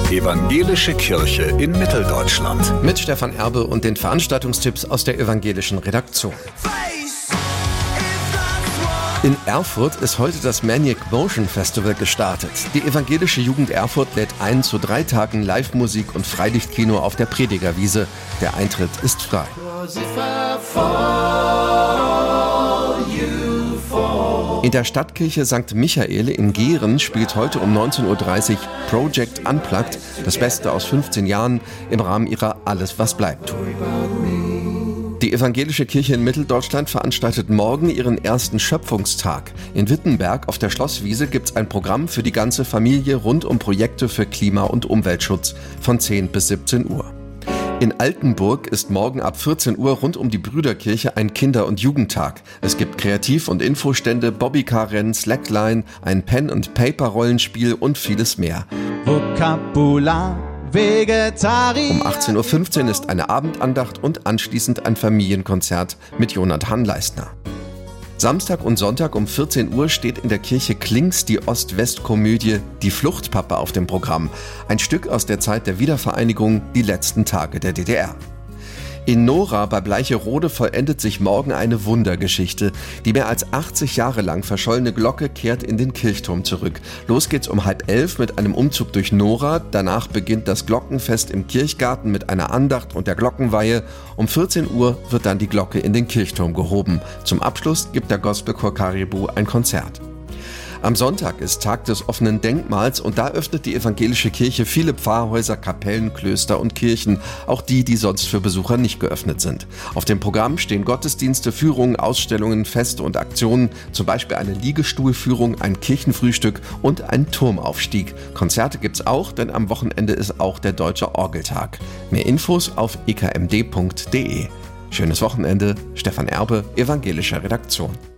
Evangelische Kirche in Mitteldeutschland. Mit Stefan Erbe und den Veranstaltungstipps aus der evangelischen Redaktion. In Erfurt ist heute das Maniac Motion Festival gestartet. Die evangelische Jugend Erfurt lädt ein zu 3 Tagen Live-Musik und Freilichtkino auf der Predigerwiese. Der Eintritt ist frei. In der Stadtkirche St. Michael in Gehren spielt heute um 19.30 Uhr Project Unplugged, das Beste aus 15 Jahren, im Rahmen ihrer Alles, was bleibt Tour. Die evangelische Kirche in Mitteldeutschland veranstaltet morgen ihren ersten Schöpfungstag. In Wittenberg auf der Schlosswiese gibt's ein Programm für die ganze Familie rund um Projekte für Klima- und Umweltschutz von 10 bis 17 Uhr. In Altenburg ist morgen ab 14 Uhr rund um die Brüderkirche ein Kinder- und Jugendtag. Es gibt Kreativ- und Infostände, Bobbycar-Rennen, Slackline, ein Pen-and-Paper-Rollenspiel und vieles mehr. Vokabular Vegetarier. Um 18.15 Uhr ist eine Abendandacht und anschließend ein Familienkonzert mit Jonathan Leistner. Samstag und Sonntag um 14 Uhr steht in der Kirche Klings die Ost-West-Komödie Die Fluchtpappe auf dem Programm. Ein Stück aus der Zeit der Wiedervereinigung, die letzten Tage der DDR. In Nora bei Bleicherode vollendet sich morgen eine Wundergeschichte. Die mehr als 80 Jahre lang verschollene Glocke kehrt in den Kirchturm zurück. Los geht's um 10:30 mit einem Umzug durch Nora. Danach beginnt das Glockenfest im Kirchgarten mit einer Andacht und der Glockenweihe. Um 14 Uhr wird dann die Glocke in den Kirchturm gehoben. Zum Abschluss gibt der Gospelchor Caribou ein Konzert. Am Sonntag ist Tag des offenen Denkmals und da öffnet die evangelische Kirche viele Pfarrhäuser, Kapellen, Klöster und Kirchen, auch die sonst für Besucher nicht geöffnet sind. Auf dem Programm stehen Gottesdienste, Führungen, Ausstellungen, Feste und Aktionen, zum Beispiel eine Liegestuhlführung, ein Kirchenfrühstück und ein Turmaufstieg. Konzerte gibt's auch, denn am Wochenende ist auch der Deutsche Orgeltag. Mehr Infos auf ekmd.de. Schönes Wochenende, Stefan Erbe, evangelische Redaktion.